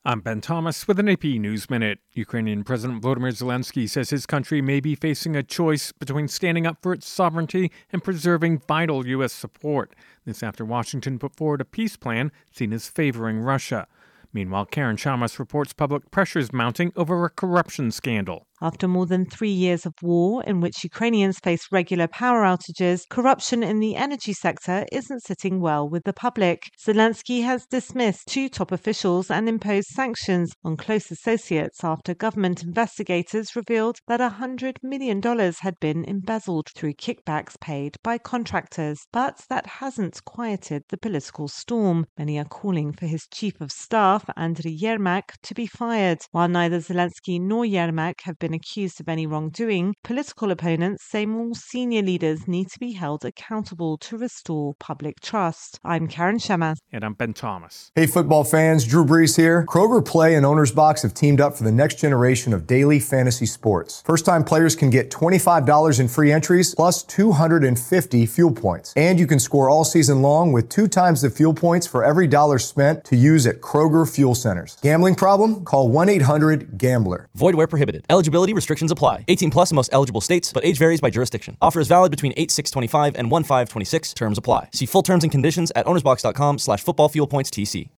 I'm Ben Thomas with an AP News Minute. Ukrainian President Volodymyr Zelensky says his country may be facing a choice between standing up for its sovereignty and preserving vital U.S. support. This after Washington put forward a peace plan seen as favoring Russia. Meanwhile, Karen Chamas reports public pressures mounting over a corruption scandal. After more than 3 years of war in which Ukrainians face regular power outages, corruption in the energy sector isn't sitting well with the public. Zelensky has dismissed 2 top officials and imposed sanctions on close associates after government investigators revealed that $100 million had been embezzled through kickbacks paid by contractors. But that hasn't quieted the political storm. Many are calling for his chief of staff, Andriy Yermak, to be fired. While neither Zelensky nor Yermak have been accused of any wrongdoing, political opponents say more senior leaders need to be held accountable to restore public trust. I'm Karen Chamas. And I'm Ben Thomas. Hey football fans, Drew Brees here. Kroger Play and Owner's Box have teamed up for the next generation of daily fantasy sports. First-time players can get $25 in free entries plus 250 fuel points. And you can score all season long with 2 times the fuel points for every dollar spent to use at Kroger Fuel Centers. Gambling problem? Call 1-800-GAMBLER. Void where prohibited. Eligibility restrictions apply. 18 plus in most eligible states, but age varies by jurisdiction. Offer is valid between 8/6/25 and 1/5/26. Terms apply. See full terms and conditions at ownersbox.com/footballfuelpointstc.